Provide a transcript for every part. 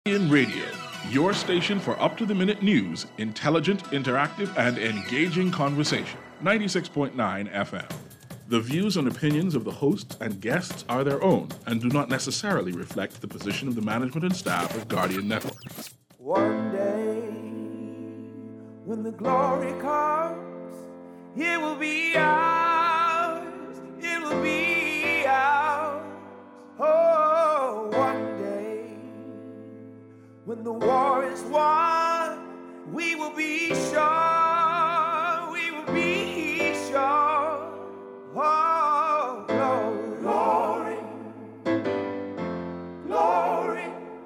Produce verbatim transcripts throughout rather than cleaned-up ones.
In Radio, your station for up-to-the-minute news, intelligent, interactive, and engaging conversation. ninety-six point nine F M. The views and opinions of the hosts and guests are their own and do not necessarily reflect the position of the management and staff of Guardian Network. One day, when the glory comes, it will be ours. It will be ours. Oh, one day, when the war is won, we will be sure. We will be sure. Oh, glory, glory, glory,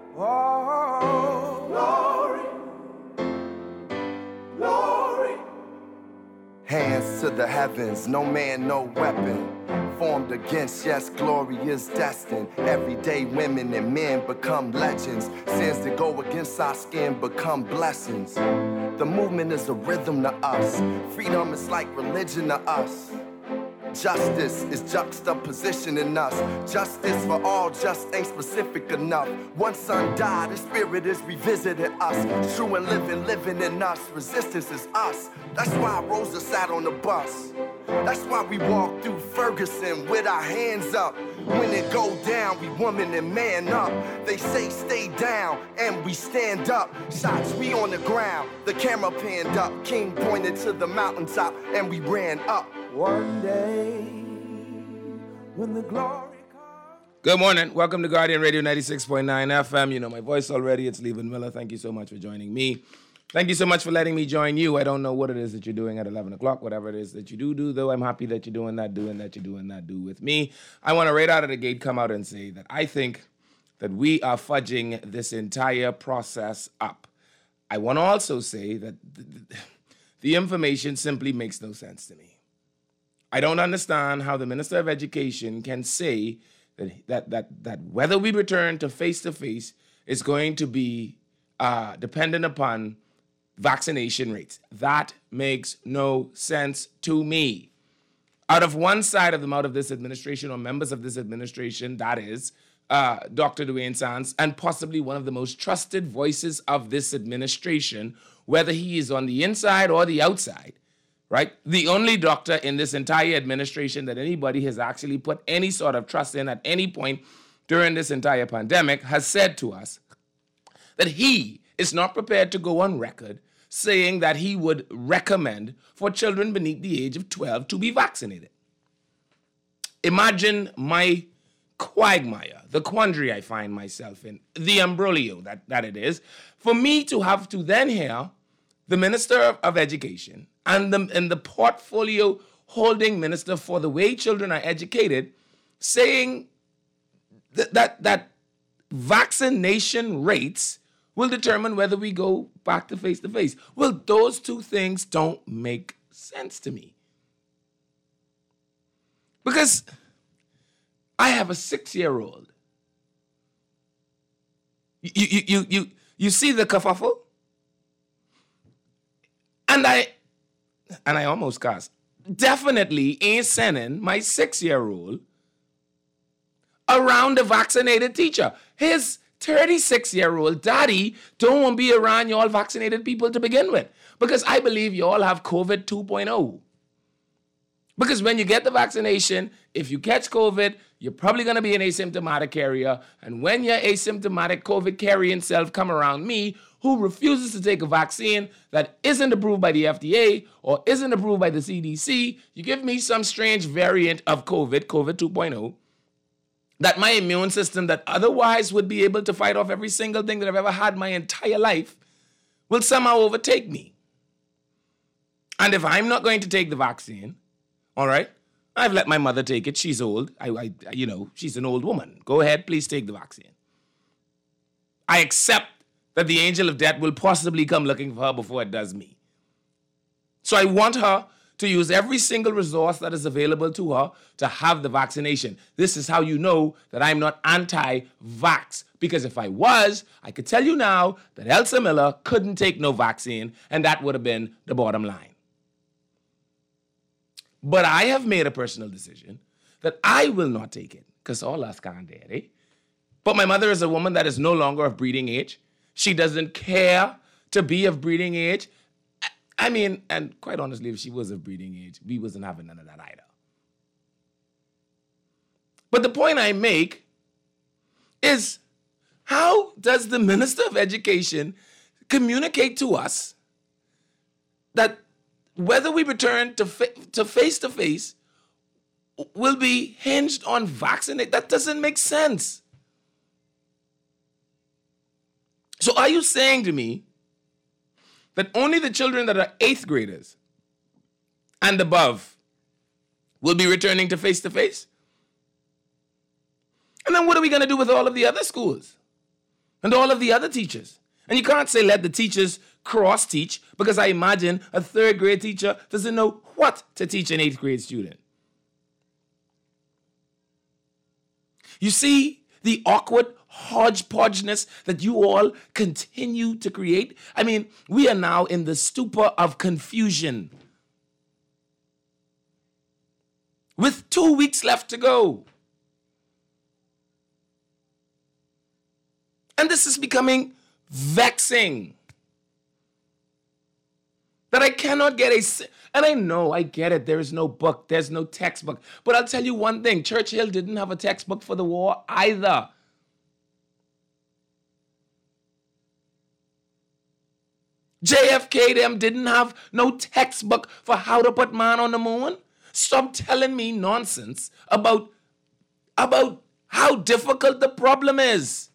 oh, glory, glory. Hands to the heavens, no man, no weapon formed against, yes, glory is destined. Everyday women and men become legends. Sins that go against our skin become blessings. The movement is a rhythm to us. Freedom is like religion to us. Justice is juxtaposition in us. Justice for all just ain't specific enough. One son died, his spirit is revisiting us. True and living, living in us. Resistance is us. That's why Rosa sat on the bus. That's why we walk through Ferguson with our hands up. When it go down, we woman and man up. They say stay down, and we stand up. Shots, we on the ground. The camera panned up. King pointed to the mountaintop, and we ran up. One day, when the glory comes. Good morning. Welcome to Guardian Radio ninety-six point nine F M. You know my voice already. It's Levan Miller. Thank you so much for joining me. Thank you so much for letting me join you. I don't know what it is that you're doing at eleven o'clock, whatever it is that you do do, though I'm happy that you're doing that, doing that, you're doing that, do with me. I want to right out of the gate come out and say that I think that we are fudging this entire process up. I want to also say that the, the information simply makes no sense to me. I don't understand how the Minister of Education can say that that that, that whether we return to face-to-face is going to be uh, dependent upon vaccination rates. That makes no sense to me. Out of one side of the mouth of this administration, or members of this administration, that is uh, Doctor Dwayne Sands, and possibly one of the most trusted voices of this administration, whether he is on the inside or the outside, right? The only doctor in this entire administration that anybody has actually put any sort of trust in at any point during this entire pandemic has said to us that he is not prepared to go on record saying that he would recommend for children beneath the age of twelve to be vaccinated. Imagine my quagmire, the quandary I find myself in, the imbroglio that, that it is, for me to have to then hear the Minister of, of Education and the, and the portfolio holding Minister for the way children are educated saying that, that, that vaccination rates will determine whether we go back to face-to-face. Well, those two things don't make sense to me. Because I have a six-year-old. You, you, you, you, you see the kerfuffle? And I, and I almost cussed, definitely ain't sending my six-year-old around a vaccinated teacher. His thirty-six-year-old daddy don't want to be around y'all vaccinated people to begin with, because I believe y'all have COVID two point oh. Because when you get the vaccination, if you catch COVID, you're probably going to be an asymptomatic carrier. And when your asymptomatic COVID carrying self come around me, who refuses to take a vaccine that isn't approved by the F D A or isn't approved by the C D C, you give me some strange variant of COVID, COVID two point oh, that my immune system that otherwise would be able to fight off every single thing that I've ever had my entire life will somehow overtake me. And if I'm not going to take the vaccine, all right, I've let my mother take it. She's old. I, I, you know, she's an old woman. Go ahead, please take the vaccine. I accept that the angel of death will possibly come looking for her before it does me. So I want her to use every single resource that is available to her to have the vaccination. This is how you know that I'm not anti-vax. Because if I was, I could tell you now that Elsa Miller couldn't take no vaccine, and that would have been the bottom line. But I have made a personal decision that I will not take it, because all us can't dare, eh? But my mother is a woman that is no longer of breeding age. She doesn't care to be of breeding age. I mean, and quite honestly, if she was of breeding age, we wasn't having none of that either. But the point I make is, how does the Minister of Education communicate to us that whether we return to fa- to face-to-face will be hinged on vaccinate? That doesn't make sense. So are you saying to me that only the children that are eighth graders and above will be returning to face-to-face? And then what are we going to do with all of the other schools and all of the other teachers? And you can't say let the teachers cross-teach, because I imagine a third grade teacher doesn't know what to teach an eighth grade student. You see the awkward hodgepodgeness that you all continue to create? I mean, we are now in the stupor of confusion. With two weeks left to go. And this is becoming vexing. That I cannot get a... And I know, I get it. There is no book. There's no textbook. But I'll tell you one thing. Churchill didn't have a textbook for the war either. J F K them didn't have no textbook for how to put man on the moon. Stop telling me nonsense about, about how difficult the problem is.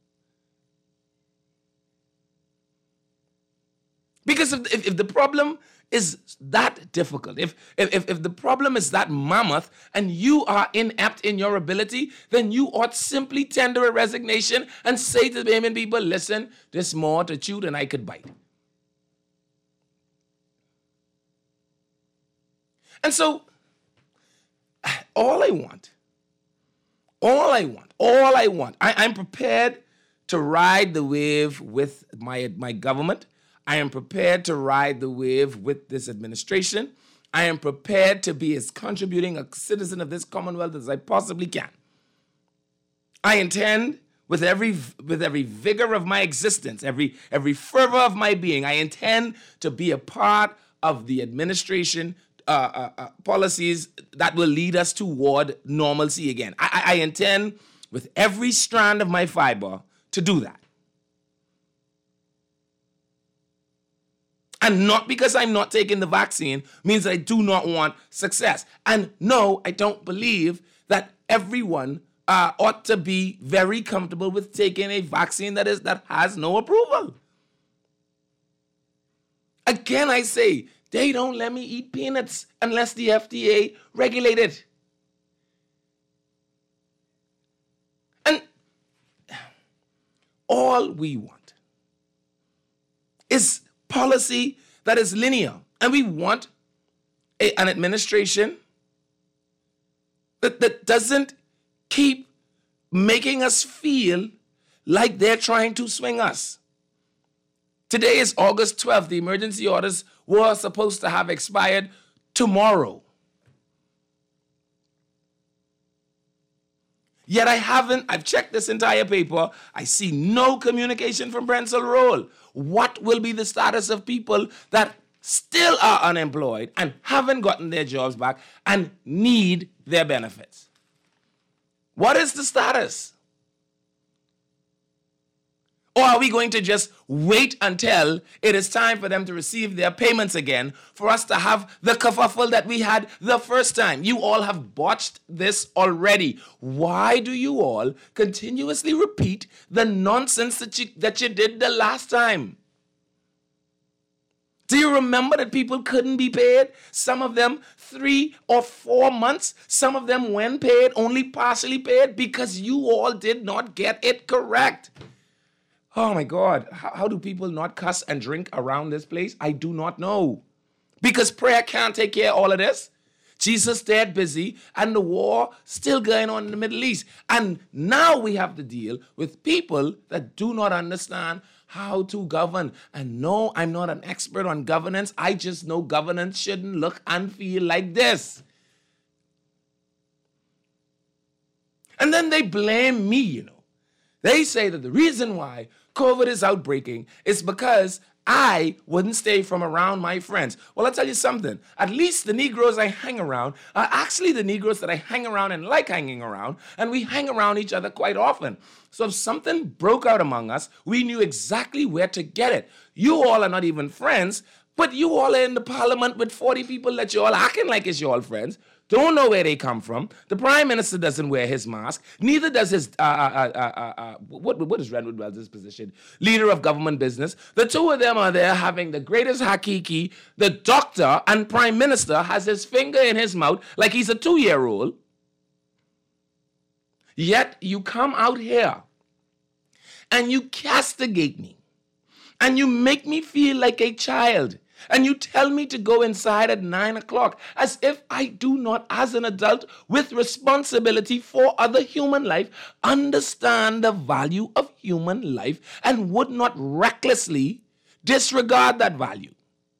Because if, if, if the problem is that difficult, if, if, if the problem is that mammoth and you are inept in your ability, then you ought simply tender a resignation and say to the Bayman people, listen, there's more to chew than I could bite. And so, all I want, all I want, all I want, I, I'm prepared to ride the wave with my, my government. I am prepared to ride the wave with this administration. I am prepared to be as contributing a citizen of this Commonwealth as I possibly can. I intend, with every with every vigor of my existence, every every fervor of my being, I intend to be a part of the administration uh, uh, uh, policies that will lead us toward normalcy again. I, I, I intend, with every strand of my fiber, to do that. And not because I'm not taking the vaccine means that I do not want success. And no, I don't believe that everyone uh, ought to be very comfortable with taking a vaccine that is that has no approval. Again, I say, they don't let me eat peanuts unless the F D A regulate it. And all we want is policy that is linear. And we want a, an administration that, that doesn't keep making us feel like they're trying to swing us. Today is August twelfth. The emergency orders were supposed to have expired tomorrow. Yet I haven't, I've checked this entire paper, I see no communication from Prensel Roll. What will be the status of people that still are unemployed and haven't gotten their jobs back and need their benefits? What is the status? Or are we going to just wait until it is time for them to receive their payments again for us to have the kerfuffle that we had the first time? You all have botched this already. Why do you all continuously repeat the nonsense that you, that you did the last time? Do you remember that people couldn't be paid? Some of them three or four months. Some of them, when paid, only partially paid because you all did not get it correct. Oh my God, how, how do people not cuss and drink around this place? I do not know. Because prayer can't take care of all of this. Jesus dead busy and the war still going on in the Middle East. And now we have to deal with people that do not understand how to govern. And no, I'm not an expert on governance. I just know governance shouldn't look and feel like this. And then they blame me, you know. They say that the reason why COVID is outbreaking, it's because I wouldn't stay from around my friends. Well, I'll tell you something. At least the Negroes I hang around are actually the Negroes that I hang around and like hanging around, and we hang around each other quite often. So if something broke out among us, we knew exactly where to get it. You all are not even friends, but you all are in the parliament with forty people that you all acting like it's your all friends. Don't know where they come from. The prime minister doesn't wear his mask. Neither does his, uh, uh, uh, uh, uh, what, what is Renwood Wells' position? Leader of government business. The two of them are there having the greatest hakiki. The doctor and prime minister has his finger in his mouth like he's a two-year-old. Yet you come out here and you castigate me and you make me feel like a child. And you tell me to go inside at nine o'clock as if I do not, as an adult with responsibility for other human life, understand the value of human life and would not recklessly disregard that value.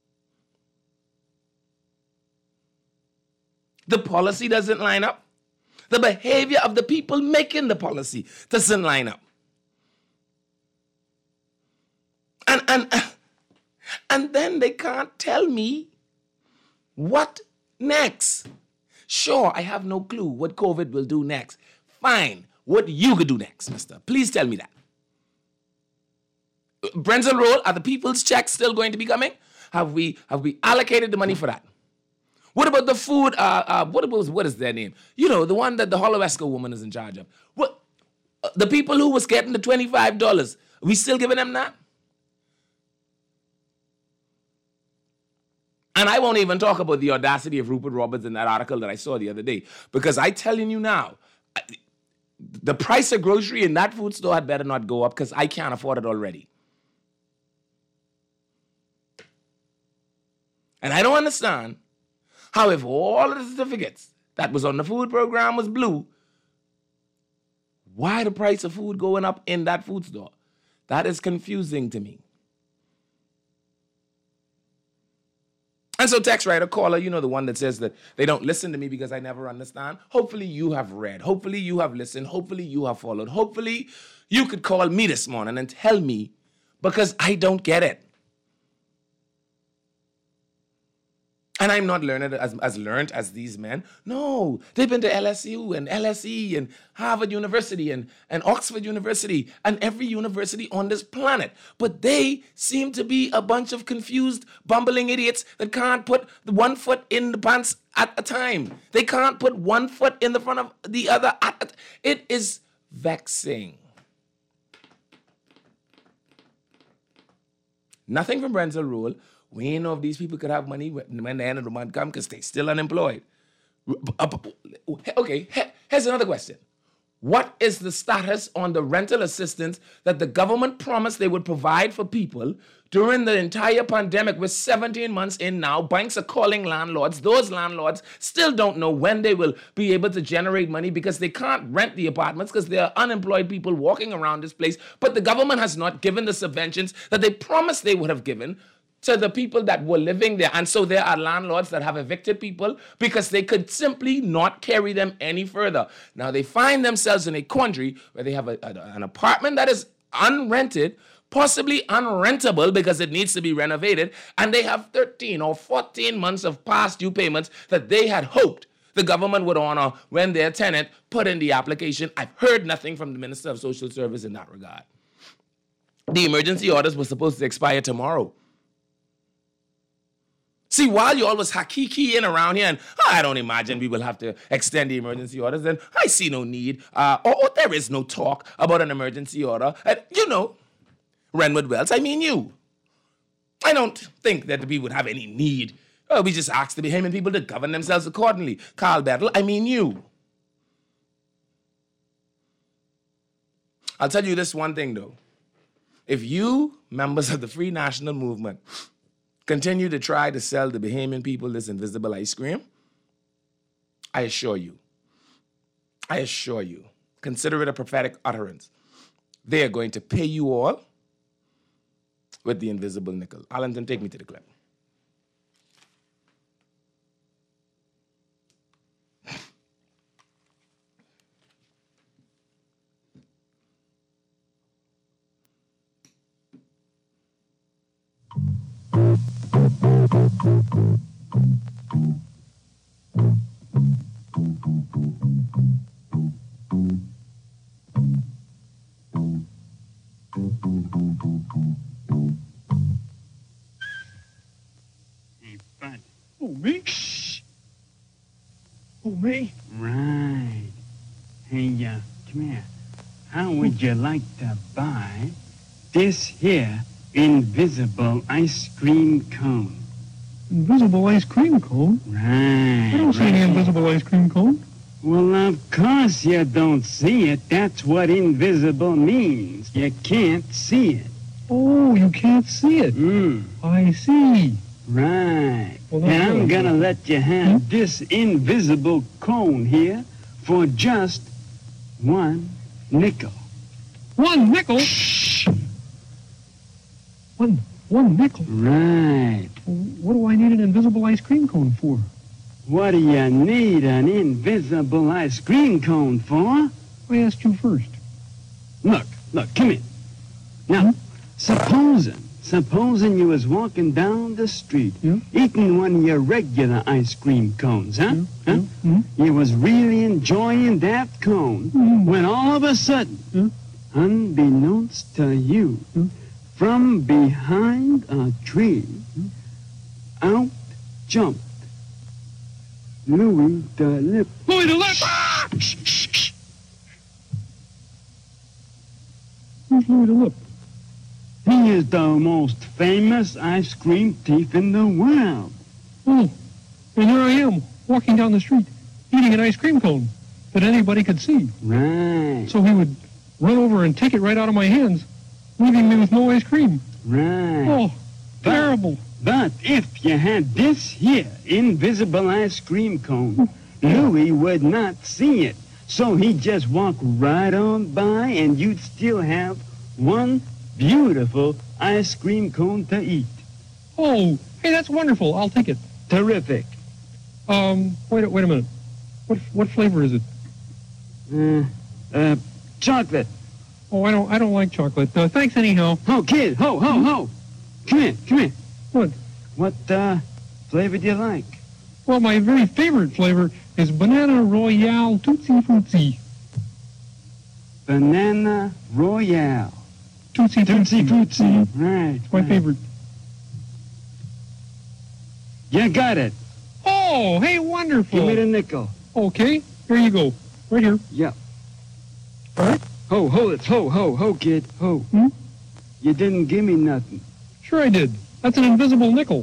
The policy doesn't line up. The behavior of the people making the policy doesn't line up. And, and, And then they can't tell me what next. Sure, I have no clue what COVID will do next. Fine. What you could do next, mister? Please tell me that. Brenzel Roll, are the people's checks still going to be coming? Have we have we allocated the money for that? What about the food? Uh, uh, what about, what is their name? You know, the one that the Holowesco woman is in charge of. What? Uh, the people who was getting the twenty-five dollars, we still giving them that? And I won't even talk about the audacity of Rupert Roberts in that article that I saw the other day. Because I'm telling you now, the price of grocery in that food store had better not go up because I can't afford it already. And I don't understand how if all of the certificates that was on the food program was blue, why the price of food going up in that food store? That is confusing to me. And so text writer, caller, you know, the one that says that they don't listen to me because I never understand. Hopefully you have read. Hopefully you have listened. Hopefully you have followed. Hopefully you could call me this morning and tell me because I don't get it. And I'm not learned as, as learned as these men. No, they've been to L S U and L S E and Harvard University and, and Oxford University and every university on this planet. But they seem to be a bunch of confused, bumbling idiots that can't put one foot in the pants at a time. They can't put one foot in the front of the other. At a, it is vexing. Nothing from Brenzel Rule. We ain't know if these people could have money when the end of the month come because they still unemployed. Okay, here's another question. What is the status on the rental assistance that the government promised they would provide for people during the entire pandemic? We're seventeen months in now. Banks are calling landlords. Those landlords still don't know when they will be able to generate money because they can't rent the apartments because there are unemployed people walking around this place. But the government has not given the subventions that they promised they would have given to the people that were living there. And so there are landlords that have evicted people because they could simply not carry them any further. Now they find themselves in a quandary where they have a, a, an apartment that is unrented, possibly unrentable because it needs to be renovated, and they have thirteen or fourteen months of past due payments that they had hoped the government would honor when their tenant put in the application. I've heard nothing from the Minister of Social Service in that regard. The emergency orders were supposed to expire tomorrow. See, while you always hakiki-ing around here, and oh, I don't imagine we will have to extend the emergency orders, then I see no need, uh, or, or there is no talk about an emergency order. And, you know, Renwood Wells, I mean you. I don't think that we would have any need. Oh, we just ask the Bahamian people to govern themselves accordingly. Carl Battle, I mean you. I'll tell you this one thing, though. If you, members of the Free National Movement, continue to try to sell the Bahamian people this invisible ice cream, I assure you, I assure you, consider it a prophetic utterance. They are going to pay you all with the invisible nickel. Arlington, take me to the clip. Hey, Bud. Oh, me? Shh. Oh, me? Right. Hey, uh, come here. How would you like to buy this here invisible ice cream cone? Invisible ice cream cone? Right. I don't see right. any invisible ice cream cone. Well, of course you don't see it. That's what invisible means. You can't see it. Oh, you can't see it. Mm. I see. Right. Well, that's and I'm good. gonna let you have this invisible cone here for just one nickel. One nickel? Shh. One, one nickel? Right. What do I need an invisible ice cream cone for? What do you need an invisible ice cream cone for? I asked you first. Look, look, come here. Now, supposing, supposing you was walking down the street, Yeah. eating one of your regular ice cream cones, huh? Yeah, huh? yeah, mhm. You was really enjoying that cone Mm. when all of a sudden, Yeah. unbeknownst to you, Yeah. from behind a tree, out jumped Louis the Lip. Louis the Lip! Ah! Shh, shh, shh. Who's Louis the Lip? He is the most famous ice cream thief in the world. Oh, and there I am, walking down the street, eating an ice cream cone that anybody could see. Right, So he would run over and take it right out of my hands, leaving me with no ice cream. right. Oh, terrible. But if you had this here invisible ice cream cone, Louis would not see it. So he'd just walk right on by and you'd still have one beautiful ice cream cone to eat. Oh, hey, that's wonderful. I'll take it. Terrific. Um, wait, a- wait a minute. What what flavor is it? Uh, uh, chocolate. Oh, I don't I don't like chocolate. Uh, thanks anyhow. Ho, kid, ho, ho, ho. Come here, come here. What? What, uh, flavor do you like? Well, my very favorite flavor is Banana Royale Tootsie Fruitsy. Banana Royale. Tootsie Tootsie Fruitsy. Fruitsy. Right. It's my right. favorite. You got it. Oh, hey, wonderful. Give me the nickel. Okay, here you go. Right here. Yeah. All right. Ho, ho, it's ho, ho, ho, kid, ho. Hmm? You didn't give me nothing. Sure I did. That's an invisible nickel.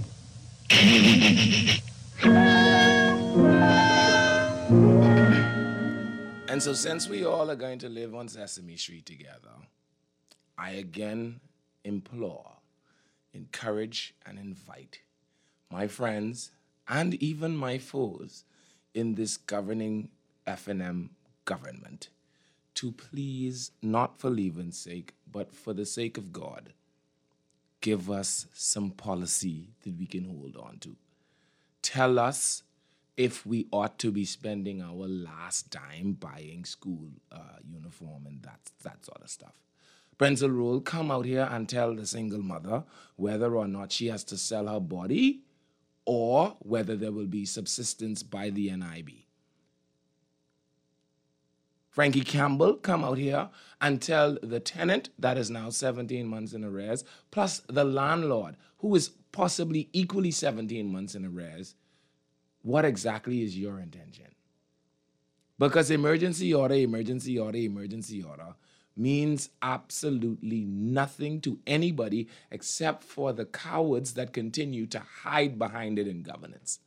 And so, since we all are going to live on Sesame Street together, I again implore, encourage, and invite my friends and even my foes in this governing F N M government to please, not for leaving's sake, but for the sake of God, give us some policy that we can hold on to. Tell us if we ought to be spending our last dime buying school uh, uniform and that, that sort of stuff. Pencil Roll, come out here and tell the single mother whether or not she has to sell her body or whether there will be subsistence by the N I B. Frankie Campbell, come out here and tell the tenant that is now seventeen months in arrears, plus the landlord, who is possibly equally seventeen months in arrears, what exactly is your intention? Because emergency order, emergency order, emergency order means absolutely nothing to anybody except for the cowards that continue to hide behind it in governance.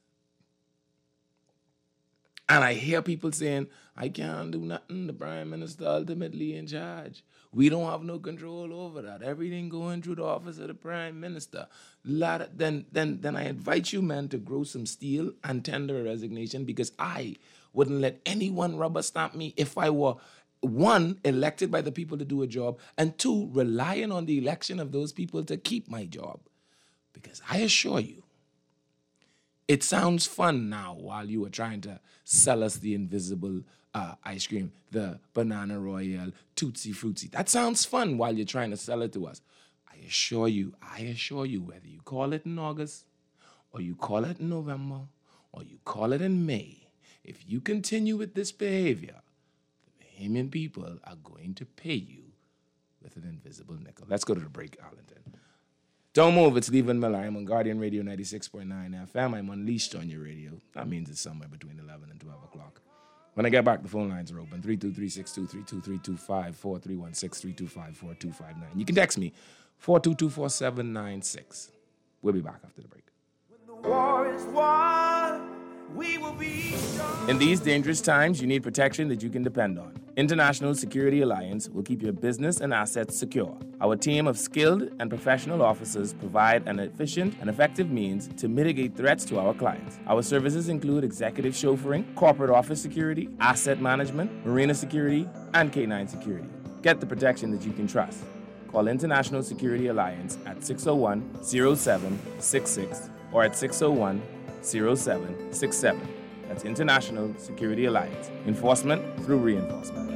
And I hear people saying, I can't do nothing. The prime minister ultimately in charge. We don't have no control over that. Everything going through the office of the prime minister. Lot of, then, then, then I invite you, man, to grow some steel and tender a resignation, because I wouldn't let anyone rubber stamp me if I were, one, elected by the people to do a job, and two, relying on the election of those people to keep my job. Because I assure you, it sounds fun now while you were trying to sell us the invisible uh, ice cream, the Banana Royale, Tootsie Fruitsy. That sounds fun while you're trying to sell it to us. I assure you, I assure you, whether you call it in August, or you call it in November, or you call it in May, if you continue with this behavior, the Bahamian people are going to pay you with an invisible nickel. Let's go to the break, Arlington. Don't move. It's Levan Miller. I'm on Guardian Radio ninety-six point nine F M. I'm unleashed on your radio. That means it's somewhere between eleven and twelve o'clock. When I get back, the phone lines are open. three two three, six two three two, three two five four, three one six, three two five four, two five nine. You can text me, four two two, four seven nine six. We'll be back after the break. When the war is won, we will be strong. In these dangerous times, you need protection that you can depend on. International Security Alliance will keep your business and assets secure. Our team of skilled and professional officers provide an efficient and effective means to mitigate threats to our clients. Our services include executive chauffeuring, corporate office security, asset management, marina security, and K nine security. Get the protection that you can trust. Call International Security Alliance at six oh one, oh seven six six or at six oh one, oh seven six seven. That's International Security Alliance. Enforcement through reinforcement.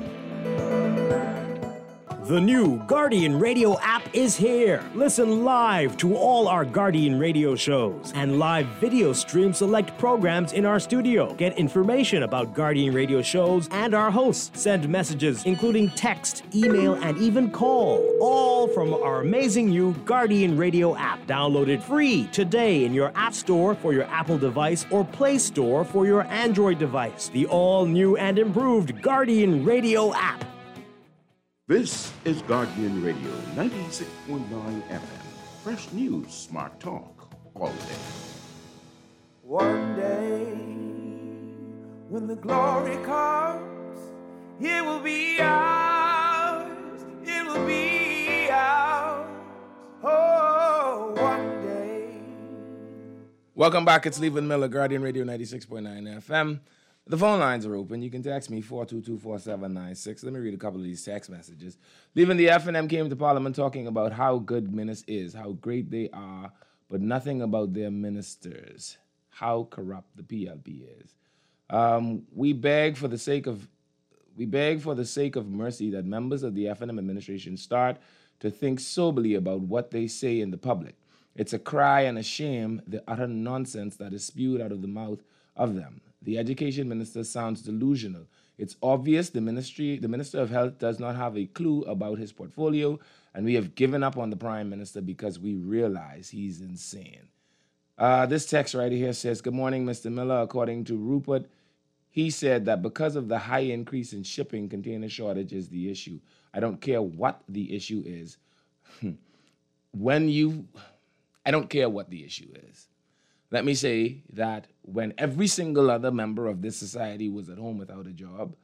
The new Guardian Radio app is here. Listen live to all our Guardian Radio shows and live video stream select programs in our studio. Get information about Guardian Radio shows and our hosts. Send messages, including text, email, and even call. All from our amazing new Guardian Radio app. Download it free today in your App Store for your Apple device or Play Store for your Android device. The all-new and improved Guardian Radio app. This is Guardian Radio ninety-six point nine F M. Fresh news, smart talk, all day. One day, when the glory comes, it will be ours. It will be ours. Oh, one day. Welcome back. It's Levan Miller, Guardian Radio ninety-six point nine F M. The phone lines are open. You can text me, four two two, four seven nine six. Let me read a couple of these text messages. Leaving the F N M came to Parliament talking about how good Minis is, how great they are, but nothing about their ministers, how corrupt the P L P is. Um, we beg for the sake of we beg for the sake of mercy that members of the F N M administration start to think soberly about what they say in the public. It's a cry and a shame, the utter nonsense that is spewed out of the mouth of them. The education minister sounds delusional. It's obvious the ministry, the Minister of Health does not have a clue about his portfolio, and we have given up on the Prime Minister because we realize he's insane. Uh, this text right here says, good morning, Mister Miller. According to Rupert, he said that because of the high increase in shipping, container shortage is the issue. I don't care what the issue is. when you, I don't care what the issue is. Let me say that when every single other member of this society was at home without a job,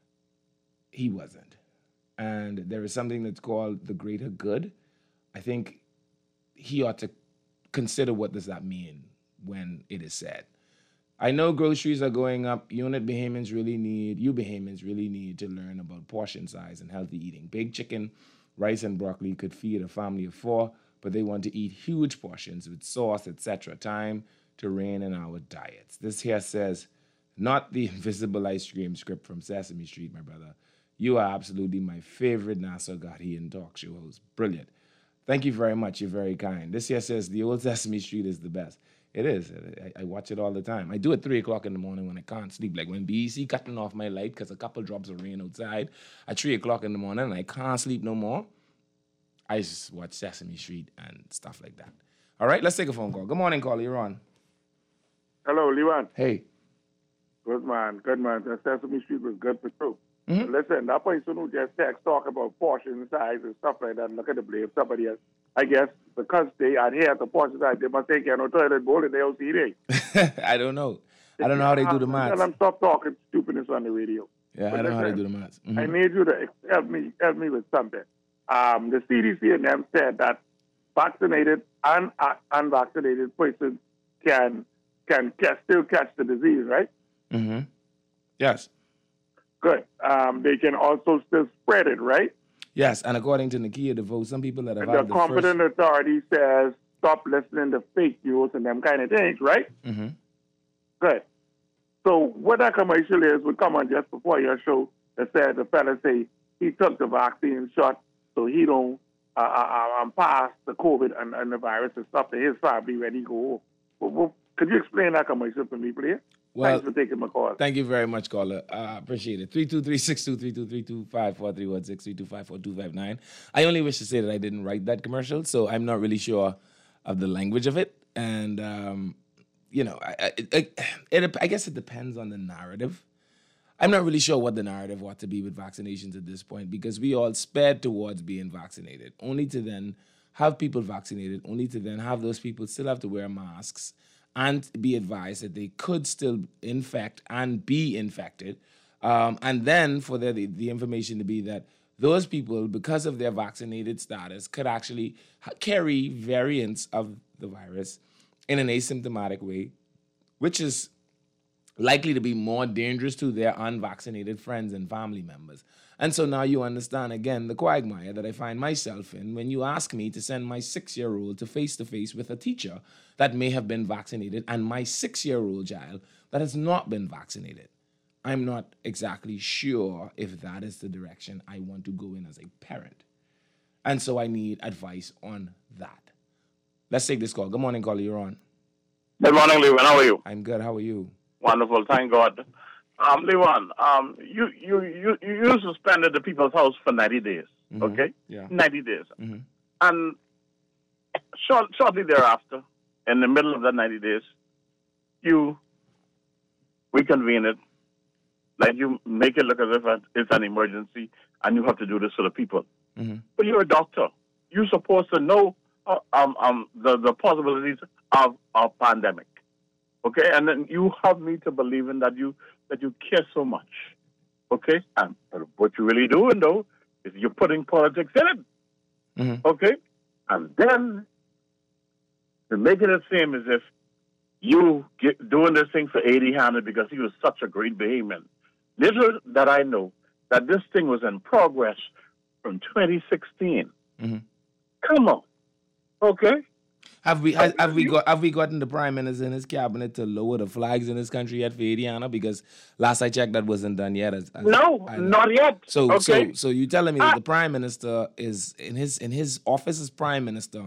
he wasn't. And there is something that's called the greater good. I think he ought to consider what does that mean when it is said. I know groceries are going up. Unit Bahamians really need, you Bahamians really need to learn about portion size and healthy eating. Baked chicken, rice, and broccoli could feed a family of four, but they want to eat huge portions with sauce, et cetera. Time to rein in our diets. This here says, not the invisible ice cream script from Sesame Street, my brother. You are absolutely my favorite Nassau Ghanaian talk show host. Brilliant. Thank you very much. You're very kind. This here says, the old Sesame Street is the best. It is. I, I watch it all the time. I do it three o'clock in the morning when I can't sleep. Like when B E C cutting off my light because a couple drops of rain outside at three o'clock in the morning and I can't sleep no more. I just watch Sesame Street and stuff like that. All right, let's take a phone call. Good morning, caller. You're on. Hello, Lewan. Hey. Good man, good man. The Sesame Street was good for true. Mm-hmm. Listen, that person who just text talk about portion size and stuff like that, and look at the blame somebody else. I guess because they adhere to portion size, they must take care of no toilet bowl and they'll see it. I don't know. I don't know how they do the maths. Tell them stop talking stupidness on the radio. Yeah, but I don't know listen, how they do the maths. Mm-hmm. I need you to help me help me with something. Um, the C D C and them said that vaccinated and uh, unvaccinated persons can can catch, still catch the disease, right? Mm-hmm. Yes. Good. Um, they can also still spread it, right? Yes, and according to Nakia DeVoe, some people that have and had the the competent first... authority says stop listening to fake news and them kind of things, right? Mm-hmm. Good. So what that commercial is would come on just before your show that said the fella say he took the vaccine shot so he don't uh, uh, um, pass the COVID and, and the virus and stuff to his family when he go home. Well, well, could you explain that commercial for me, please? Well, Thanks for taking my call. Thank you very much, caller. Uh, appreciate it. three two three, six two three two, three two five four, three one six, three two five four, two five nine. I only wish to say that I didn't write that commercial, so I'm not really sure of the language of it. And, um, you know, I, I, it, it, I guess it depends on the narrative. I'm not really sure what the narrative ought to be with vaccinations at this point, because we all sped towards being vaccinated, only to then have people vaccinated, only to then have those people still have to wear masks and be advised that they could still infect and be infected. Um, and then for the, the, the information to be that those people, because of their vaccinated status, could actually ha- carry variants of the virus in an asymptomatic way, which is likely to be more dangerous to their unvaccinated friends and family members. And so now you understand, again, the quagmire that I find myself in when you ask me to send my six-year-old to face-to-face with a teacher that may have been vaccinated and my six-year-old child that has not been vaccinated. I'm not exactly sure if that is the direction I want to go in as a parent. And so I need advice on that. Let's take this call. Good morning, caller. You're on. Good morning, Lewan. How are you? I'm good. How are you? Wonderful. Thank God. Um, Lewan, um, you, you, you, you suspended the people's house for ninety days, Mm-hmm. okay? Yeah. ninety days. Mm-hmm. And short, shortly thereafter, in the middle of that ninety days, you reconvene it, like you make it look as if it's an emergency and you have to do this for the people. Mm-hmm. But you're a doctor. You're supposed to know uh, um, um, the, the possibilities of a pandemic. Okay, and then you have me to believe in that you that you care so much. Okay, and what you're really doing though is you're putting politics in it. Mm-hmm. Okay, and then to make it seem as if you get doing this thing for Eddie Hannon because he was such a great behemoth. Little that I know that this thing was in progress from twenty sixteen. Mm-hmm. Come on, okay. Have we have, have we got have we gotten the prime minister and his cabinet to lower the flags in this country yet for Adiana? Because last I checked, that wasn't done yet. As, as no, not yet. So okay. so so you telling me ah. that the prime minister is in his in his office as prime minister,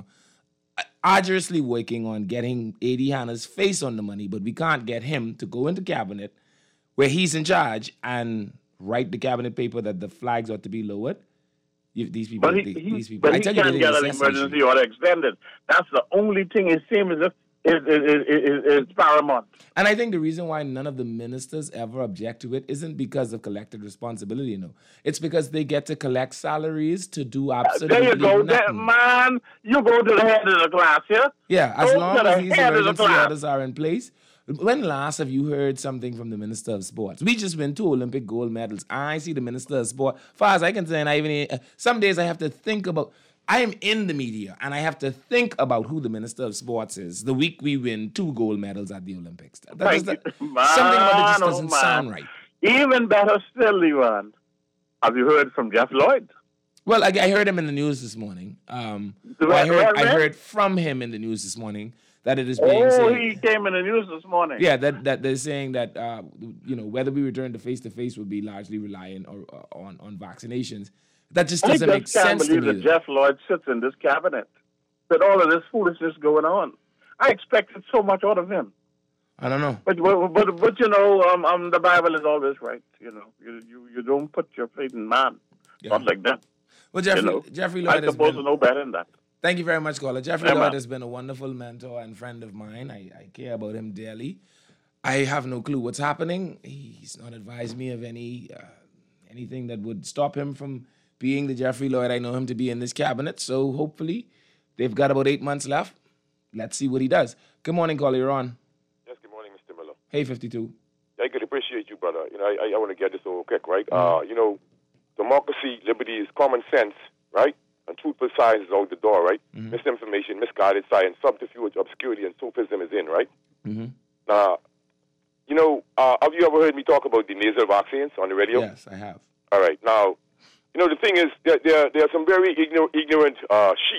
arduously working on getting Adiana's face on the money, but we can't get him to go into cabinet where he's in charge and write the cabinet paper that the flags ought to be lowered. You, these people, but he, these, he, these people. But I he tell can't you, get an emergency order extended. That's the only thing it seems as if is, is, is, is paramount. And I think the reason why none of the ministers ever object to it isn't because of collective responsibility, you know. It's because they get to collect salaries to do absolutely there you go. nothing. There, man, you go to the head of the class, yeah? Yeah, as go long as these emergency the orders are in place. When last have you heard something from the Minister of Sports? We just went two Olympic gold medals. I see the Minister of Sport. Far as I can say, and I even uh, some days I have to think about. I am in the media, and I have to think about who the Minister of Sports is. The week we win two gold medals at the Olympics, that, that, that, man, something about it just oh, doesn't man. sound right. Even better still, Lewan. Have you heard from Jeff Lloyd? Well, I, I heard him in the news this morning. Um, Right, I heard right, I right? heard from him in the news this morning that it is being Oh, said. he came in the news this morning. Yeah, that, that they're saying that uh, you know whether we return to face to face would be largely reliant or, or, on on vaccinations. That just doesn't I make just can't sense to believe me. that Jeff Lloyd sits in this cabinet with all of this foolishness going on. I expected so much out of him. I don't know. But but but, but you know, um, um, the Bible is always right. You know, you you, you don't put your faith in man. Yeah. Not like that. Well, Jeffrey, you know, Jeffrey Lloyd I'm has supposed been, to know better than that. Thank you very much, caller. Jeffrey Yeah, Lloyd man. has been a wonderful mentor and friend of mine. I, I care about him dearly. I have no clue what's happening. He's not advised me of any uh, anything that would stop him from being the Jeffrey Lloyd I know him to be in this cabinet. So hopefully, they've got about eight months left. Let's see what he does. Good morning, caller. You're on. Yes, good morning, Mister Miller. Hey, fifty-two. I could appreciate you, brother. You know, I, I want to get this over quick, right? Mm-hmm. Uh, you know, democracy, liberty is common sense, right? And truthful science is out the door, right? Mm-hmm. Misinformation, misguided science, subterfuge, obscurity, and sophism is in, right? Mm-hmm. Now, you know, uh, have you ever heard me talk about the nasal vaccines on the radio? Yes, I have. All right. Now, you know, the thing is, there, there, there are some very ignorant, ignorant uh, sheep,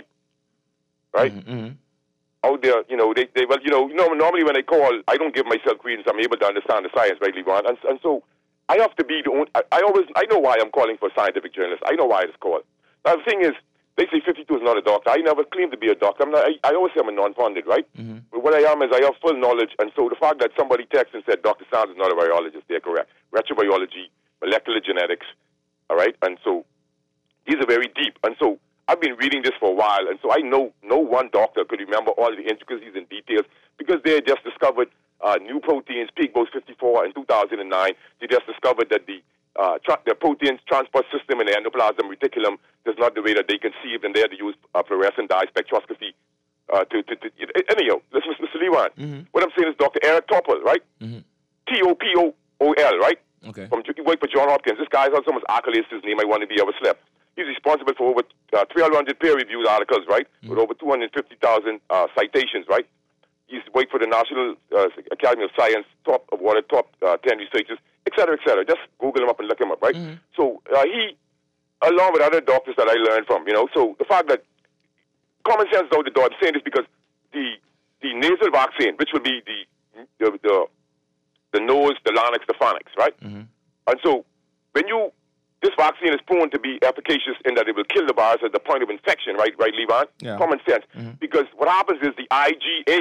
right? Mm-hmm. Out there, you know, they, they well, you know, normally when I call, I don't give myself credence. I'm able to understand the science, right, Levon? And, and so I have to be the only, I, I always, I know why I'm calling for a scientific journalist. I know why it's called. Now, the thing is, they say fifty-two is not a doctor. I never claimed to be a doctor. I'm not, I, I always say I'm a non-funded, right? Mm-hmm. But what I am is I have full knowledge, and so the fact that somebody texted and said Doctor Sands is not a virologist, they're correct. Retrobiology, molecular genetics, all right? And so these are very deep. And so I've been reading this for a while, and so I know no one doctor could remember all the intricacies and details because they just discovered uh, new proteins, peak both fifty-four in two thousand nine. They just discovered that the uh, tra- the proteins transport system in the endoplasm reticulum is not the way that they conceived, and they had to use uh, fluorescent dye spectroscopy uh, to, to, to... Anyhow, listen, Mister Lewan. Mm-hmm. What I'm saying is Doctor Eric Topol, right? Mm-hmm. T O P O O L, right? Okay. From he worked for John Hopkins. This guy has so much accolades to his name, I wanted to be ever slept. He's responsible for over uh, three hundred peer-reviewed articles, right? Mm-hmm. With over two hundred fifty thousand uh, citations, right? He's worked for the National uh, Academy of Science, top of one of the top uh, ten researchers, et cetera, et cetera. Just Google him up and look him up, right? Mm-hmm. So uh, he, along with other doctors that I learned from, you know, so the fact that common sense is out the door. I'm saying this because the the nasal vaccine, which will be the the the, the nose, the larynx, the pharynx, right? Mm-hmm. And so when you this vaccine is proven to be efficacious in that it will kill the virus at the point of infection, right, right, Levan? Yeah. Common sense. Mm-hmm. Because what happens is the I G A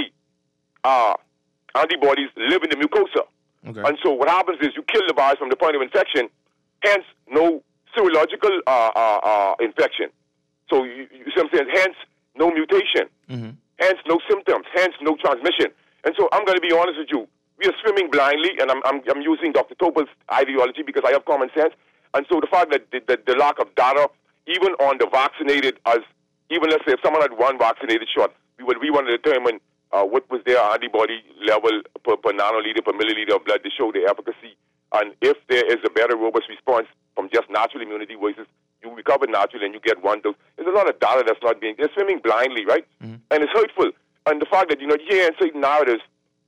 uh, antibodies live in the mucosa. Okay. And so what happens is you kill the virus from the point of infection, hence no serological uh, uh, uh, infection. So you, you see what I'm saying? Hence no mutation. Mm-hmm. Hence no symptoms. Hence no transmission. And so I'm going to be honest with you. We are swimming blindly, and I'm, I'm, I'm using Doctor Topol's ideology because I have common sense. And so the fact that the, the, the lack of data, even on the vaccinated, as even let's say if someone had one vaccinated shot, we would we want to determine uh, what was their antibody level per, per nanoliter, per milliliter of blood to show the efficacy, and if there is a better robust response from just natural immunity versus you recover naturally and you get one dose. There's a lot of data that's not being, they're swimming blindly, right? Mm-hmm. And it's hurtful. And the fact that, you know, you hear certain narratives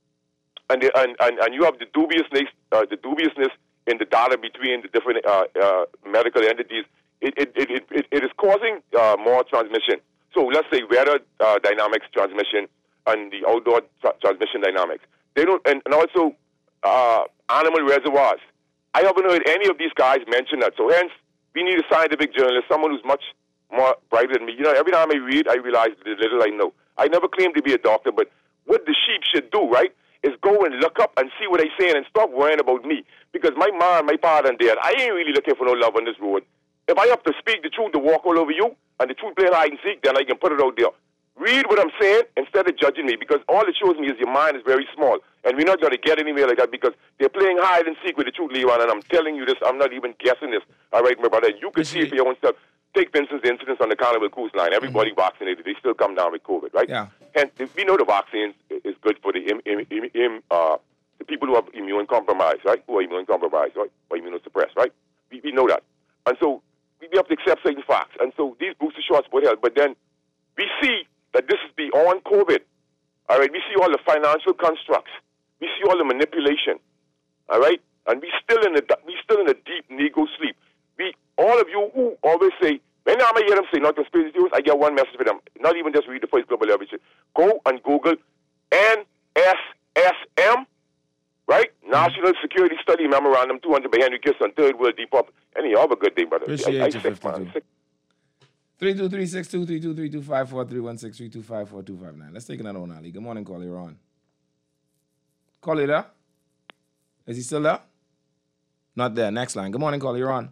and, the, and, and, and you have the dubiousness, uh, the dubiousness in the data between the different uh, uh, medical entities, it, it, it, it, it is causing uh, more transmission. So let's say weather uh, dynamics transmission and the outdoor tra- transmission dynamics. They don't, and, and also uh, animal reservoirs. I haven't heard any of these guys mention that. So hence, we need a scientific journalist, someone who's much more brighter than me. You know, every time I read, I realize the little I know. I never claimed to be a doctor, but what the sheep should do, right, is go and look up and see what they're saying and stop worrying about me. Because my mom, my father, and dad, I ain't really looking for no love on this road. If I have to speak the truth to walk all over you, and the truth play hide and seek, then I can put it out there. Read what I'm saying instead of judging me, because all it shows me is your mind is very small. And we're not going to get anywhere like that because they're playing hide and seek with the truth, Leon, and I'm telling you this, I'm not even guessing this. All right, my brother, you can see it for your own self. Take, for instance, the incidents on the Carnival Cruise Line. Everybody mm-hmm. vaccinated. They still come down with COVID, right? Yeah. And we know the vaccine is good for the im, im, im, im, uh, the people who are immune compromised, right? Who are immune compromised, right? Or immunosuppressed, right? We, we know that. And so we have to accept certain facts. And so these booster shots would help. But then we see that this is beyond COVID. All right? We see all the financial constructs. We see all the manipulation. All right? And we still in a we still in a deep nego sleep. We all of you who always say, anytime I hear them say not conspiracy theories, I get one message for them. Not even just read the first global leverage. Go and Google N S S M, right? National Security Study Memorandum two hundred by Henry Kissinger, Third World Depop. Any have a good day, brother. Appreciate I, I you, sick, man. three two three six two three two three two five four three one six three two five four two five nine. Let's take another one, Ali. Good morning, caller. You're on. Caller, there? Is he still there? Not there. Next line. Good morning, caller. You're on.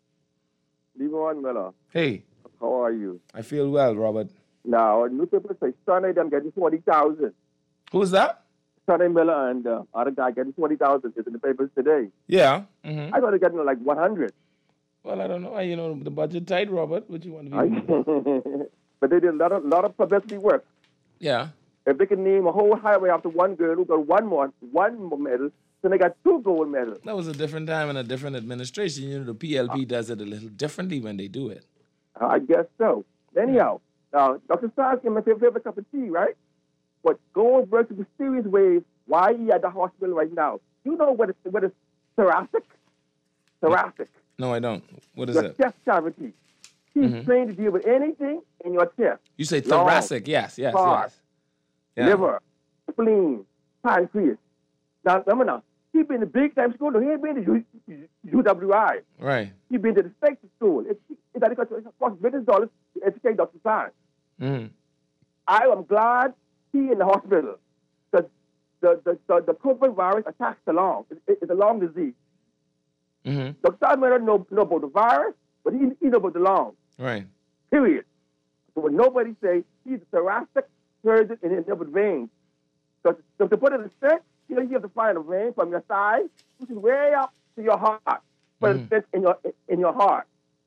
Leon Miller. Hey. How are you? I feel well, Robert. Now, newspapers say Sonny them getting forty thousand. Who's that? Sonny Miller and uh, other guy getting forty thousand. It's in the papers today. Yeah. Mm-hmm. I thought they're getting like one hundred. Well, I don't know. You know, the budget tight, Robert. What you want to be? But they did a lot of, lot of publicity work. Yeah. If they can name a whole highway after one girl who got one more, one more medal, then they got two gold medals. That was a different time and a different administration. You know, the P L P does it a little differently when they do it. I guess so. Anyhow, now, Doctor Sars gave me a favorite cup of tea, right? But Goldberg, in mysterious ways, why he at the hospital right now? You know what is, what is thoracic? Thoracic. No, I don't. What is your it? Chest cavity. He's mm-hmm. trained to deal with anything in your chest. You say thoracic, Lung, yes, yes, heart, yes. Yeah. Liver, spleen, pancreas. Now, remember now, He been to big time school. No, he ain't been to U, U W I. Right. He been to the state school. It's it's that it costs billions of dollars to educate Doctor Science. Mm. I am glad he in the hospital. The the the the, the COVID virus attacks the lung. It, it, it's a lung disease. Mm-hmm. Doctor Science may not know, know about the virus, but he, he know about the lung. Right. Period. So when nobody say he's a thoracic surgeon in his upper veins, so, so to put it in sense, you know, you have to find a vein from your thigh, which is way up to your heart, but Mm. it's in your in your heart.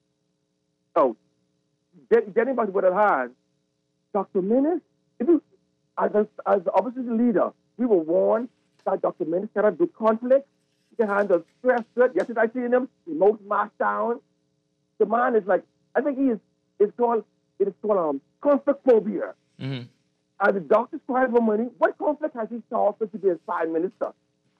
So, get, getting back to what it has, Doctor Menace, if you, as a, as the opposition leader, we were warned that Doctor Menace cannot do conflict. He can handle stress. Yesterday I seen him, he mows mask down. The man is like, I think he is, it's called, it is called um, conflict phobia. Mm-hmm. And the doctor's crying for money. What conflict has he solved to be a prime minister?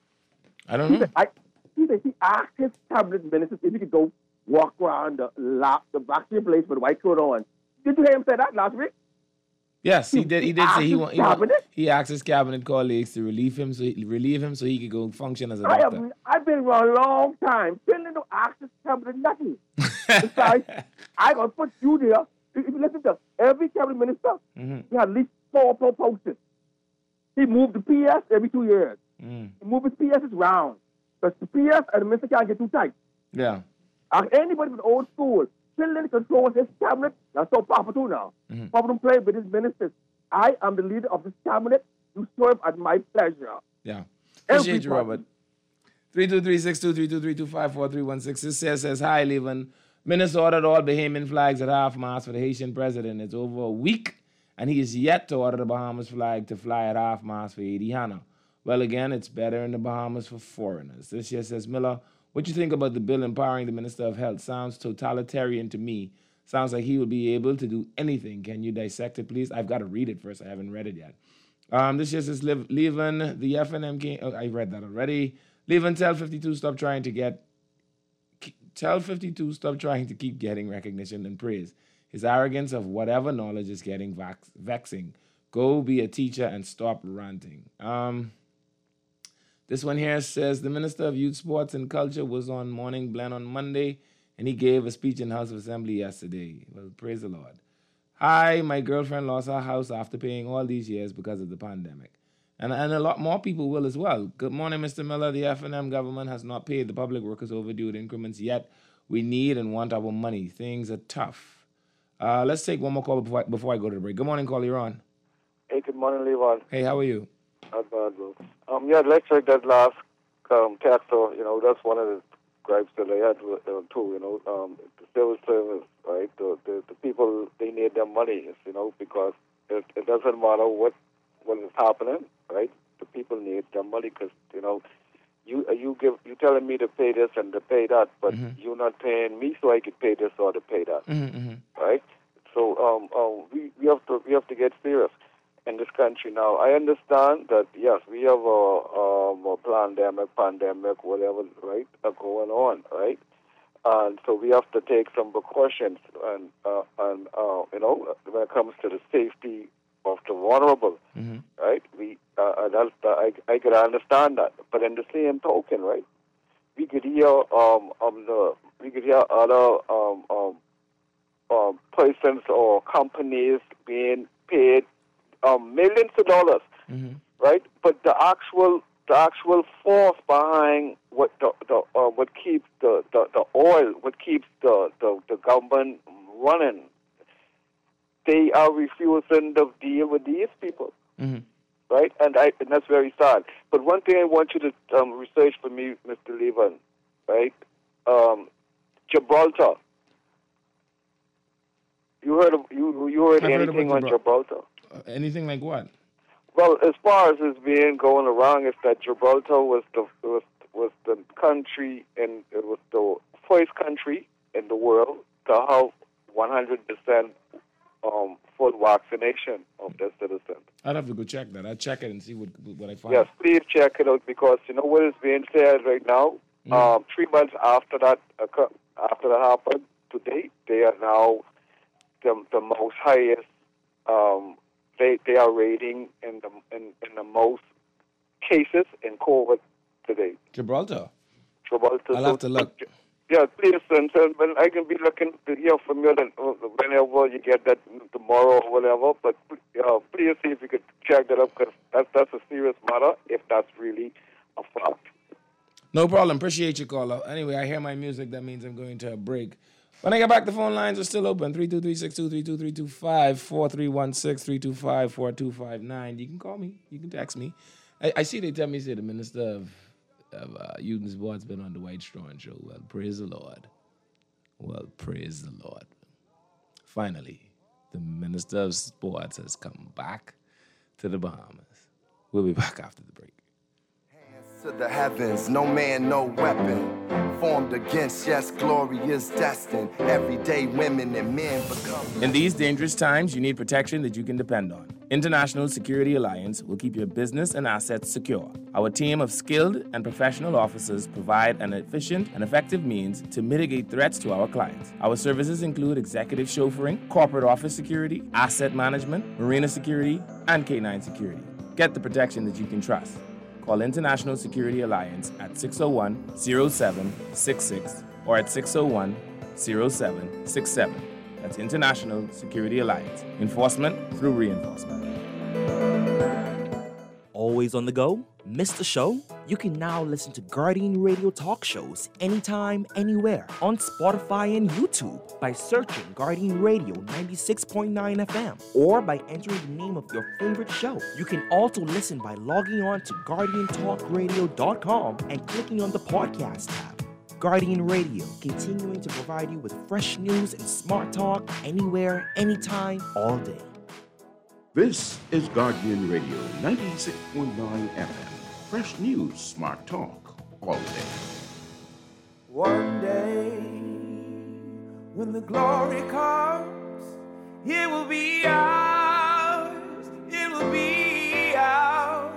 I don't He know. said, I, he said he asked his cabinet ministers if he could go walk around the lap, the backstage place with a white coat on. Did you hear him say that last week? Yes, he did. He did say he asked want. his He, want, cabinet? he asked his cabinet colleagues to relieve him, so he, relieve him, so he could go function as a I doctor. have, I've been around a long time. Finland don't ask his cabinet nothing. Besides, I gonna put you there. If you listen to every cabinet minister, Mm-hmm. he had at least four promotions. He moved the P S every two years. Mm. He moved his P S's round. Because the P S and the minister can't get too tight. Yeah. And anybody from the old school, Finland controls his cabinet. That's so Papa too now. Mm-hmm. Papa don't play with his ministers. I am the leader of this cabinet. You serve at my pleasure. Yeah. Appreciate you, Everybody. Robert. three two three six two, three two three two, five four three one six. This says, says, hi, Levin. Minister ordered all Bahamian flags at half-mast for the Haitian president. It's over a week, and he is yet to order the Bahamas flag to fly at half-mast for Haiti Hannah. Well, again, it's better in the Bahamas for foreigners. This year says, Miller, what do you think about the bill empowering the Minister of Health? Sounds totalitarian to me. Sounds like he will be able to do anything. Can you dissect it, please? I've got to read it first. I haven't read it yet. Um, this just says, Levin, the F N M King. Oh, I read that already. Levin, tell fifty-two, stop trying to get. Tell fifty-two, stop trying to keep getting recognition and praise. His arrogance of whatever knowledge is getting vax- vexing. Go be a teacher and stop ranting. Um, this one here says, the Minister of Youth, Sports and Culture was on Morning Blend on Monday, and he gave a speech in House of Assembly yesterday. Well, praise the Lord. Hi, my girlfriend lost her house after paying all these years because of the pandemic. And, and a lot more people will as well. Good morning, Mister Miller. The F N M government has not paid the public workers overdue increments yet. We need and want our money. Things are tough. Uh, let's take one more call before I, before I go to the break. Good morning, call. You're on. Hey, good morning, Levon. Hey, how are you? Not bad, bro. Um, yeah, let's check that last um, tax. So, you know, that's one of the gripes that I had with, uh, too, you know. Um, the civil service, right? The, the the people, they need their money, you know, because it, it doesn't matter what what is happening, right? The people need their money because, you know, you uh, you give you telling me to pay this and to pay that, but mm-hmm. you're not paying me so I could pay this or to pay that, mm-hmm. right? So um, um, we we have to we have to get serious in this country now. I understand that yes, we have a, um, a pandemic, pandemic, whatever, right, uh, going on, right? And so we have to take some precautions, and uh, and uh, you know, when it comes to the safety of the vulnerable, mm-hmm. right? We uh, that's uh, I I could understand that, but in the same token, right, we could hear um um the we could hear other um um um persons or companies being paid um millions of dollars, mm-hmm. right? But the actual the actual force behind what the, the uh, what keeps the, the, the oil, what keeps the, the, the government running, they are refusing to deal with these people, mm-hmm. right? And I and that's very sad. But one thing I want you to um, research for me, Mister Levin, right? Um, Gibraltar. You heard of, you you heard I've heard anything about on Gibral- Gibraltar? Uh, anything like what? Well, as far as it's being going around, is that Gibraltar was the was was the country and it was the first country in the world to have one hundred percent um, full vaccination of their citizens. I'd have to go check that. I'll check it and see what what I find. Yes, please check it out because you know what is being said right now. Mm. Um, three months after that occur, after that happened, today they are now the the most highest. Um, They they are rating in the in, in the most cases in COVID today. Gibraltar. Gibraltar. I'll have to look. Yeah, please, and so when I can be looking to hear from you then, uh, whenever you get that tomorrow or whatever. But uh, please see if you could check that up, because that's, that's a serious matter if that's really a fact. No problem. Appreciate your call. Anyway, I hear my music. That means I'm going to a break. When I get back, the phone lines are still open. three two three, six two three two, three two five, four three one six, three two five, four two five nine. You can call me. You can text me. I, I see they tell me, say the Minister of, of uh, Youth and Sports been on the White Strawn Show. Well, praise the Lord. Well, praise the Lord. Finally, the Minister of Sports has come back to the Bahamas. We'll be back after the break. To the heavens, no man, no weapon formed against, yes, glory is destined. Everyday women and men become. In these dangerous times, you need protection that you can depend on. International Security Alliance will keep your business and assets secure. Our team of skilled and professional officers provide an efficient and effective means to mitigate threats to our clients. Our services include executive chauffeuring, corporate office security, asset management, marina security, and K nine security. Get the protection that you can trust. Call International Security Alliance at six oh one, oh seven six six or at six oh one, oh seven six seven. That's International Security Alliance. Enforcement through reinforcement. Always on the go? Missed the show? You can now listen to Guardian Radio talk shows anytime, anywhere on Spotify and YouTube by searching Guardian Radio ninety-six point nine F M or by entering the name of your favorite show. You can also listen by logging on to guardian talk radio dot com and clicking on the podcast tab. Guardian Radio, continuing to provide you with fresh news and smart talk anywhere, anytime, all day. This is Guardian Radio ninety-six point nine F M. Fresh news, smart talk, all day. One day, when the glory comes, it will be ours. It will be ours.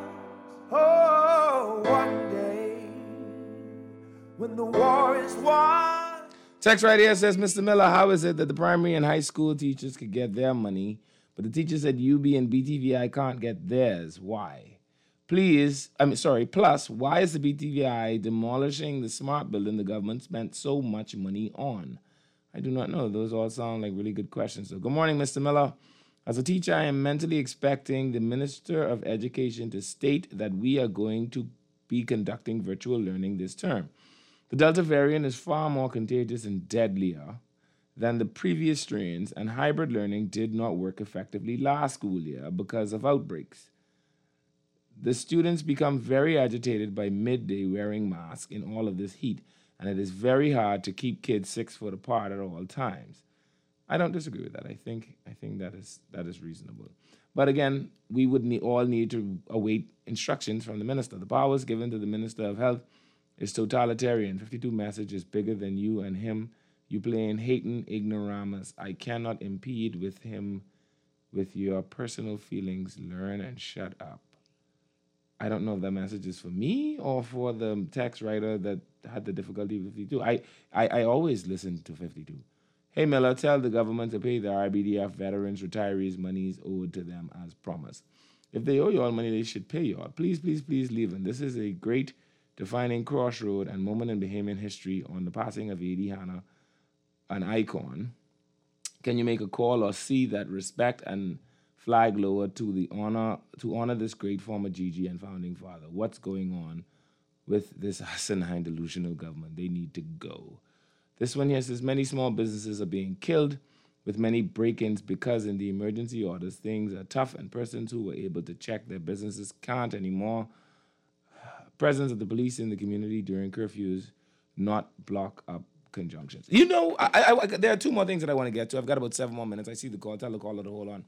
Oh, one day, when the war is won. Text right here says, Mister Miller, how is it that the primary and high school teachers could get their money, but the teachers at U B and B T V I can't get theirs? Why? Please, I mean, sorry, plus, why is the B T V I demolishing the smart building the government spent so much money on? I do not know. Those all sound like really good questions. So, good morning, Mister Miller. As a teacher, I am mentally expecting the Minister of Education to state that we are going to be conducting virtual learning this term. The Delta variant is far more contagious and deadlier than the previous strains, and hybrid learning did not work effectively last school year because of outbreaks. The students become very agitated by midday wearing masks in all of this heat, and it is very hard to keep kids six foot apart at all times. I don't disagree with that. I think I think that is that is reasonable. But again, we would need, all need to await instructions from the minister. The powers given to the Minister of Health is totalitarian. fifty-two message is bigger than you and him. You playing hating ignoramus. I cannot impede with him with your personal feelings. Learn and shut up. I don't know if that message is for me or for the text writer that had the difficulty with fifty-two. I, I, I always listen to fifty-two. Hey, Miller, tell the government to pay the R B D F veterans, retirees, monies owed to them as promised. If they owe you all money, they should pay you all. Please, please, please leave them. This is a great defining crossroad and moment in Bahamian history on the passing of Adi Hanna, an icon. Can you make a call or see that respect and flag lower to the honor to honor this great former G G and founding father? What's going on with this asinine delusional government? They need to go. This one here says many small businesses are being killed with many break-ins because in the emergency orders things are tough and persons who were able to check their businesses can't anymore. Presence of the police in the community during curfews not block up conjunctions. You know, I, I, I, there are two more things that I want to get to. I've got about seven more minutes. I see the call. Tell the caller to hold on.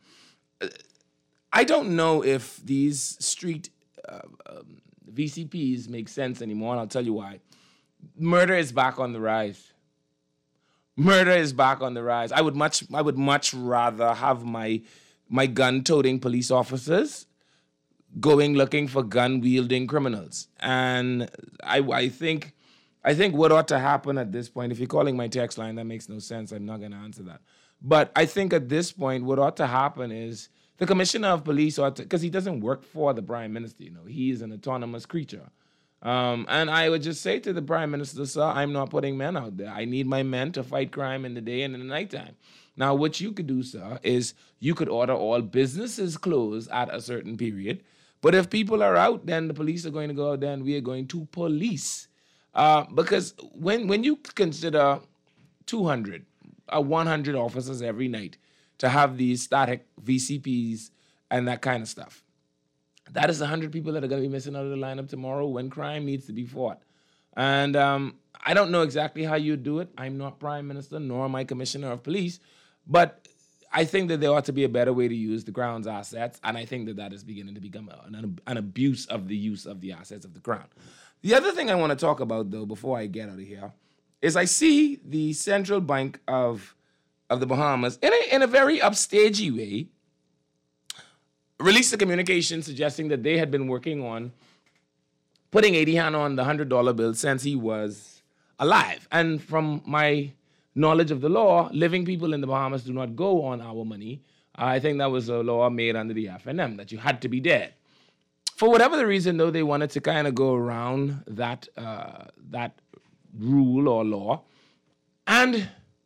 I don't know if these street uh, um, V C Ps make sense anymore, and I'll tell you why. Murder is back on the rise. Murder is back on the rise. I would much, I would much rather have my my gun-toting police officers going looking for gun-wielding criminals, and I, I think, I think what ought to happen at this point. If you're calling my text line, that makes no sense. I'm not going to answer that. But I think at this point, what ought to happen is the commissioner of police ought to, because he doesn't work for the prime minister, you know, he is an autonomous creature. Um, and I would just say to the Prime Minister, sir, I'm not putting men out there. I need my men to fight crime in the day and in the nighttime. Now, what you could do, sir, is you could order all businesses closed at a certain period. But if people are out, then the police are going to go out there and we are going to police. Uh, because when, when you consider two hundred, uh, one hundred officers every night to have these static V C Ps and that kind of stuff, that is one hundred people that are going to be missing out of the lineup tomorrow when crime needs to be fought. And um, I don't know exactly how you do it. I'm not Prime Minister, nor am I Commissioner of Police. But I think that there ought to be a better way to use the Crown's assets. And I think that that is beginning to become an, an abuse of the use of the assets of the Crown. The other thing I want to talk about, though, before I get out of here, is I see the Central Bank of, of the Bahamas, in a, in a very upstagey way, released a communication suggesting that they had been working on putting Eddie Hanna on the one hundred dollar bill since he was alive. And from my knowledge of the law, living people in the Bahamas do not go on our money. I think that was a law made under the F N M, that you had to be dead. For whatever the reason, though, they wanted to kind of go around that uh, that rule or law. And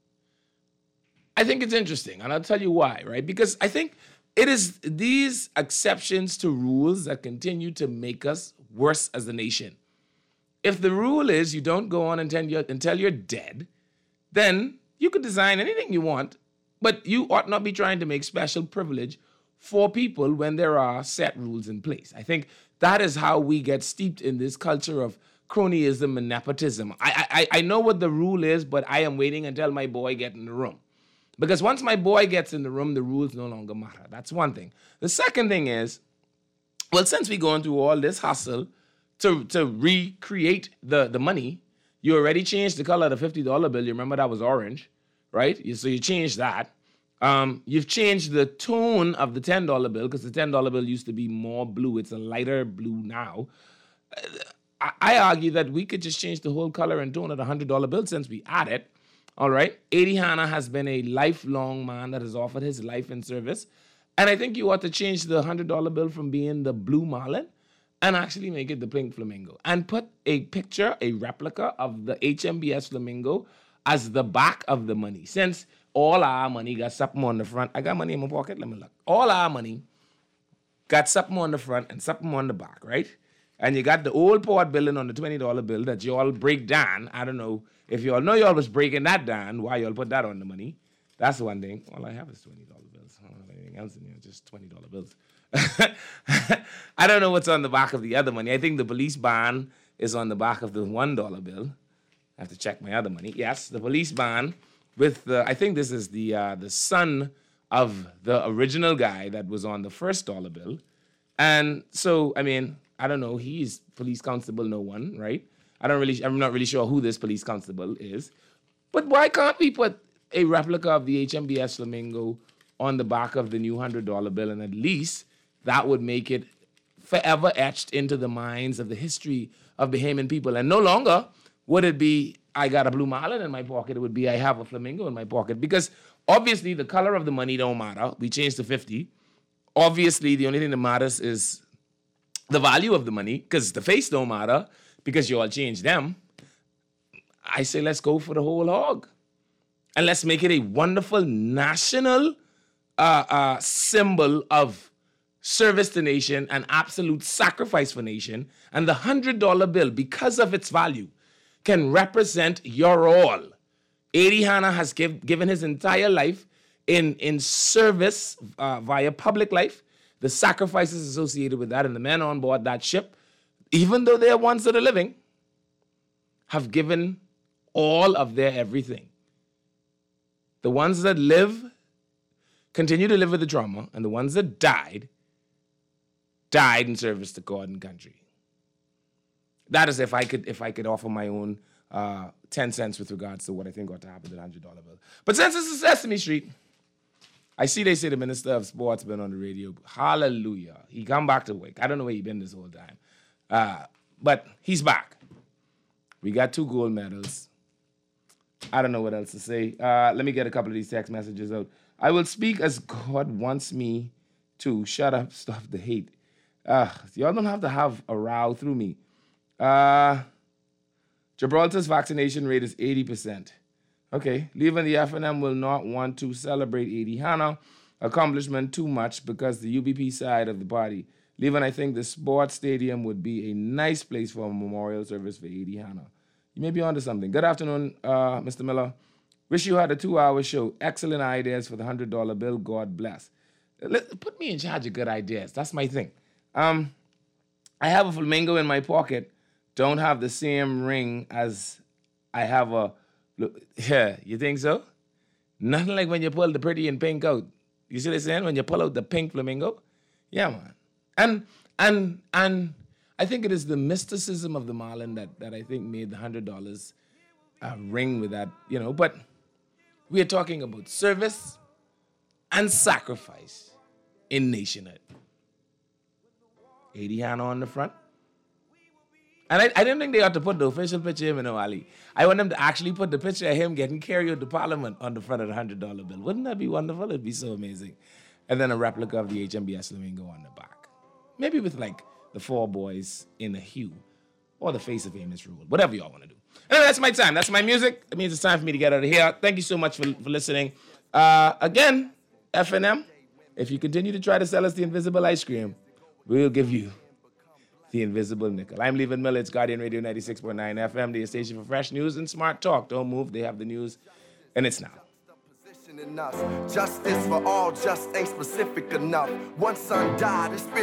I think it's interesting, and I'll tell you why, right? Because I think it is these exceptions to rules that continue to make us worse as a nation. If the rule is you don't go on until you're, until you're dead, then you could design anything you want, but you ought not be trying to make special privilege for people when there are set rules in place. I think that is how we get steeped in this culture of cronyism and nepotism. I, I, I know what the rule is, but I am waiting until my boy gets in the room. Because once my boy gets in the room, the rules no longer matter. That's one thing. The second thing is, well, since we're going through all this hustle to, to recreate the, the money, you already changed the color of the fifty dollar bill. You remember that was orange, right? You, so you changed that. Um, you've changed the tone of the ten dollar bill because the ten dollar bill used to be more blue. It's a lighter blue now. I, I argue that we could just change the whole color and tone of the one hundred dollar bill since we add it. All right. Eddie Hanna has been a lifelong man that has offered his life in service. And I think you ought to change the one hundred dollar bill from being the blue marlin and actually make it the pink flamingo. And put a picture, a replica of the H M B S flamingo as the back of the money. Since all our money got something on the front. I got money in my pocket. Let me look. All our money got something on the front and something on the back, right? And you got the old port billing on the twenty dollar bill that you all break down. I don't know if you all know you all was breaking that down, why you all put that on the money. That's one thing. All I have is twenty dollar bills. I don't have anything else in here, just twenty dollar bills. I don't know what's on the back of the other money. I think the police band is on the back of the one dollar bill. I have to check my other money. Yes, the police band with the, I think this is the uh, the son of the original guy that was on the first dollar bill. And so, I mean, I don't know, he's police constable no one, right? I don't really, I'm not really sure who this police constable is. But why can't we put a replica of the H M B S flamingo on the back of the new one hundred dollar bill, and at least that would make it forever etched into the minds of the history of Bahamian people. And no longer would it be, I got a blue marlin in my pocket. It would be, I have a flamingo in my pocket. Because obviously the color of the money don't matter. We changed to fifty. Obviously, the only thing that matters is the value of the money, because the face don't matter, because you all changed them. I say let's go for the whole hog. And let's make it a wonderful national uh, uh, symbol of service to nation and absolute sacrifice for nation. And the one hundred dollar bill, because of its value, can represent your all. Eddie Hanna has give, given his entire life in, in service uh, via public life, the sacrifices associated with that, and the men on board that ship, even though they are ones that are living, have given all of their everything. The ones that live continue to live with the trauma, and the ones that died, died in service to God and country. That is if I could if I could offer my own uh, ten cents with regards to what I think ought to happen to the one hundred dollar bill. But since this is Sesame Street, I see they say the Minister of Sports been on the radio. Hallelujah. He come back to work. I don't know where he been this whole time. Uh, but he's back. We got two gold medals. I don't know what else to say. Uh, let me get a couple of these text messages out. I will speak as God wants me to. Shut up, stop the hate. Uh, y'all don't have to have a row through me. Uh, Gibraltar's vaccination rate is eighty percent. Okay, leaving the F N M will not want to celebrate Eddie Hanna accomplishment too much because the U B P side of the party. Leaving, I think the sports stadium would be a nice place for a memorial service for Eddie Hanna. You may be onto something. Good afternoon, uh, Mister Miller. Wish you had a two-hour show. Excellent ideas for the one hundred dollar bill. God bless. Let, put me in charge of good ideas. That's my thing. Um, I have a flamingo in my pocket. Don't have the same ring as I have a... Yeah, you think so? Nothing like when you pull the pretty and pink out. You see what I'm saying? When you pull out the pink flamingo? Yeah, man. And and and I think it is the mysticism of the Marlin that, that I think made the one hundred dollars uh, ring with that, you know. But we are talking about service and sacrifice in nationhood. Eddie Hanna on the front. And I, I didn't think they ought to put the official picture of him in Ali. I want them to actually put the picture of him getting carried to Parliament on the front of the one hundred dollar bill. Wouldn't that be wonderful? It'd be so amazing. And then a replica of the H M B S Flamingo on the back. Maybe with like the four boys in a hue or the face of Amos Rule. Whatever y'all want to do. Anyway, that's my time. That's my music. It means it's time for me to get out of here. Thank you so much for, for listening. Uh, again, F N M, if you continue to try to sell us the invisible ice cream, we'll give you the invisible nickel. I'm Leavin Miller. It's Guardian Radio ninety-six point nine F M, the station for fresh news and smart talk. Don't move. They have the news, and it's now. Justice for all just ain't specific enough. One son died. It's been